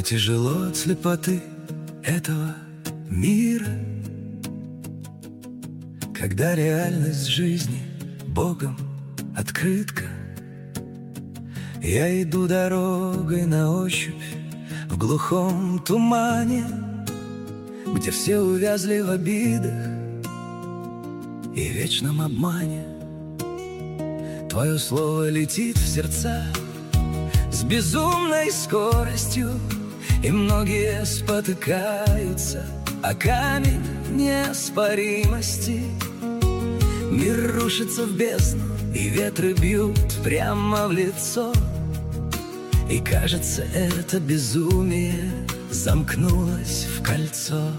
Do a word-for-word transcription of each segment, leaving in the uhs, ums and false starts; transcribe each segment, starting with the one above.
тяжело от слепоты этого мира, когда реальность жизни Богом открытка. Я иду дорогой на ощупь в глухом тумане, где все увязли в обидах и вечном обмане. Твое слово летит в сердца с безумной скоростью, и многие спотыкаются о камень неоспоримости. Мир рушится в бездну, и ветры бьют прямо в лицо, и кажется, это безумие замкнулось в кольцо.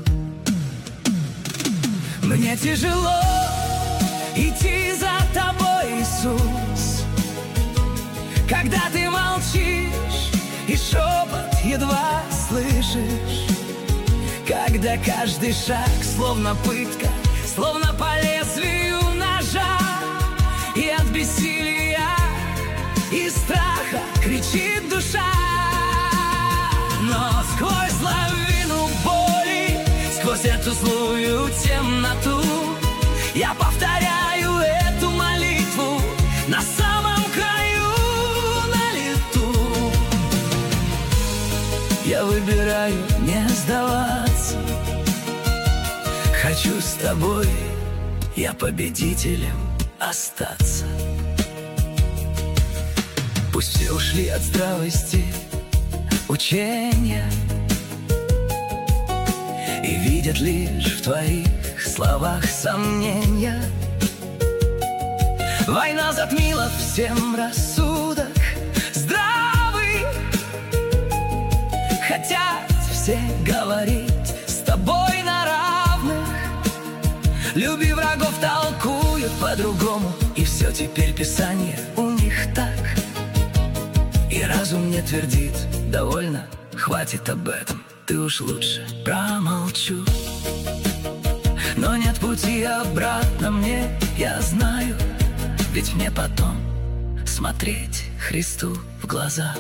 Мне тяжело идти за тобой, Иисус, когда ты молчишь и шепот едва слышишь, когда каждый шаг словно пытка, словно по лезвию ножа, и от бессилия и страха кричит душа. Но сквозь лавину боли, сквозь эту злую темноту, я повторяю эту молитву на самом краю, на лету. Я выбираю не сдаваться, хочу с тобой, я победителем остаться. Пусть все ушли от здравости учения и видят лишь в твоих словах сомнения. Война затмила всем рассудок здравый, хотят все говорить с тобой на равных. Люби врагов толкуют по-другому, и все теперь Писание у них так. И разум мне твердит: довольно, хватит об этом, ты уж лучше промолчу. Но нет пути обратно мне, я знаю, ведь мне потом смотреть Христу в глаза.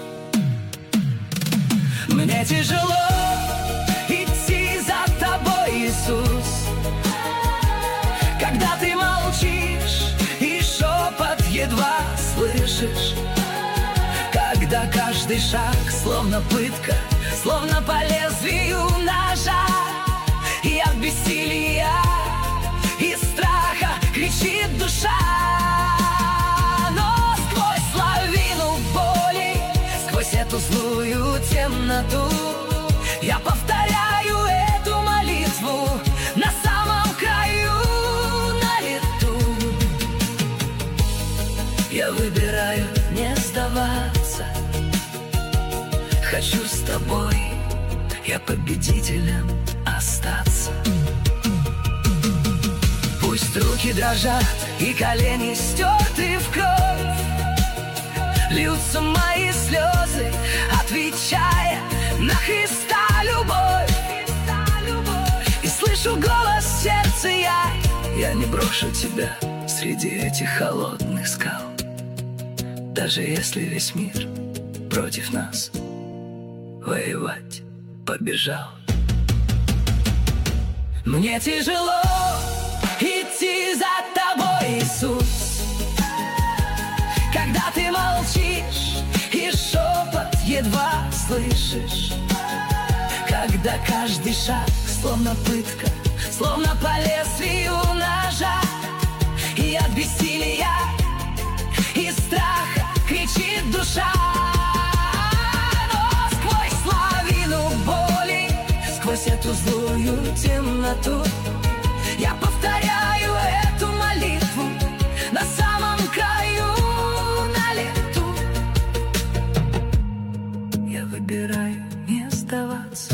Мне тяжело идти за тобой, Иисус, когда ты молчишь и шепот едва слышишь, когда каждый шаг словно пытка, словно по лезвию ножа, и от бессилия и страха кричит душа. Но сквозь лавину боли, сквозь эту злую темноту, я повторяю эту молитву на самом краю, на лету. Я выбираю не сдаваться, хочу с тобой, я победителем остаться. Пусть руки дрожат и колени стерты в кровь, льются мои слезы, отвечая на Христа любовь. И слышу голос в сердце я: я не брошу тебя среди этих холодных скал, даже если весь мир против нас воевать побежал. Мне тяжело идти за тобой, Иисус, когда ты молчишь и шепот едва слышишь, когда каждый шаг словно пытка, словно по лезвию ножа, и от бессилия и страха кричит душа. Но сквозь лавину боли, сквозь эту злую темноту, я повторяю эту молитву на самом краю, на лету. Я выбираю не сдаваться,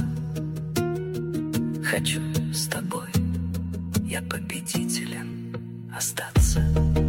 хочу с тобой, я победителем остаться.